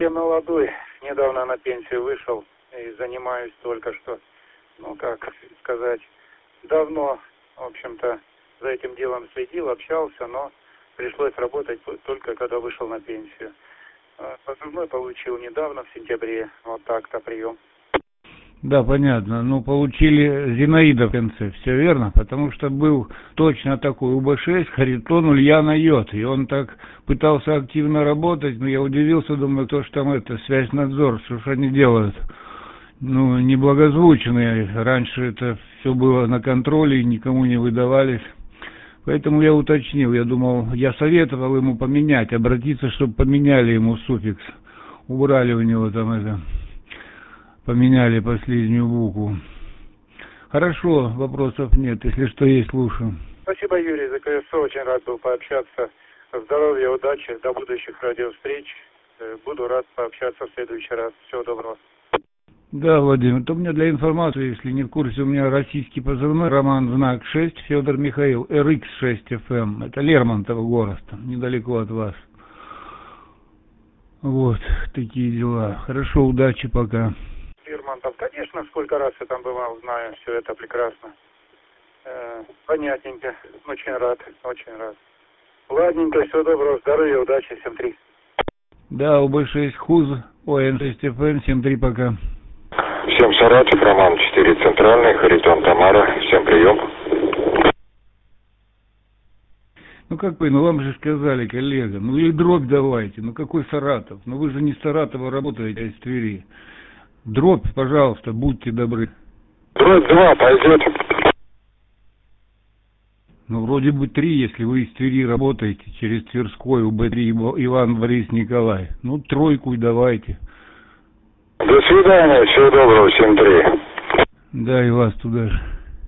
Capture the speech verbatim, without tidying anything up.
Я молодой, недавно на пенсию вышел и занимаюсь только что, ну как сказать, давно, в общем-то, за этим делом следил, общался, но пришлось работать только когда вышел на пенсию. Позывной получил недавно, в сентябре, вот так-то прием. Да, понятно. Ну, получили Зинаида в конце, все верно? Потому что был точно такой У Б шесть, Харитон Ульяна Йод. И он так пытался активно работать, но я удивился, думаю, кто ж там это, связь-надзор, что ж они делают? Ну, неблагозвучные. Раньше это все было на контроле и никому не выдавались. Поэтому я уточнил, я думал, я советовал ему поменять, обратиться, чтобы поменяли ему суффикс. Убрали у него там это... Поменяли последнюю букву. Хорошо, вопросов нет. Если что есть, слушаю. Спасибо, Юрий, за КСО. Очень рад был пообщаться. Здоровья, удачи, до будущих радиовстреч. Буду рад пообщаться в следующий раз. Всего доброго. Да, Владимир, то у меня для информации, если не в курсе, у меня российский позывной Роман Знак шесть, Федор Михаил, Р Икс шесть эф эм. Это Лермонтов город, недалеко от вас. Вот, такие дела. Хорошо, удачи, пока. Лермонтов, конечно, сколько раз я там бывал, знаю, все это прекрасно. Э, понятненько, очень рад, очень рад. Ладненько, всего доброго, здоровья, удачи, семь три. Да, У Б шесть ХУЗ, О Н шесть эф эм, семь три, пока. Всем Саратов, Роман четыре, Центральный, Харитон Тамара, всем прием. Ну как вы, ну вам же сказали, коллега, ну или дробь давайте, ну какой Саратов? Ну вы же не с Саратова работаете, а из Твери. Дробь, пожалуйста, будьте добры. Дробь два пойдет. Ну вроде бы три, если вы из Твери работаете, через Тверской, У Б три, Иван Борис Николай. Ну тройку и давайте. До свидания, всего доброго, семь три. Да, и вас туда же.